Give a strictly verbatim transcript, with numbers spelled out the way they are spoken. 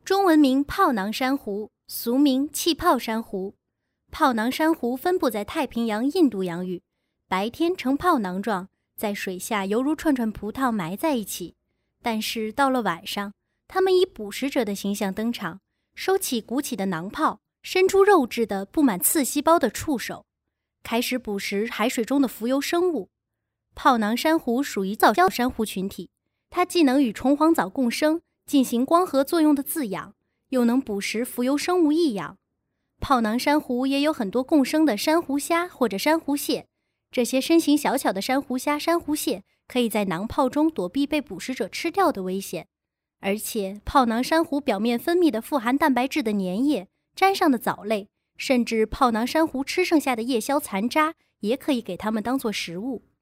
中文名泡囊珊瑚，俗名气泡珊瑚。泡囊珊瑚分布在太平洋、印度洋域，白天呈泡囊状，在水下犹如串串葡萄埋在一起。但是到了晚上，它们以捕食者的形象登场，收起鼓起的囊泡，伸出肉质的布满刺细胞的触手，开始捕食海水中的浮游生物。泡囊珊瑚属于藻礁珊瑚群体，它既能与虫黄藻共生，进行光合作用的自养，又能捕食浮游生物异养。泡囊珊瑚也有很多共生的珊瑚虾或者珊瑚蟹，这些身形小巧的珊瑚虾、珊瑚蟹可以在囊泡中躲避被捕食者吃掉的危险。而且泡囊珊瑚表面分泌的富含蛋白质的粘液、沾上的藻类，甚至泡囊珊瑚吃剩下的夜宵残渣，也可以给它们当作食物。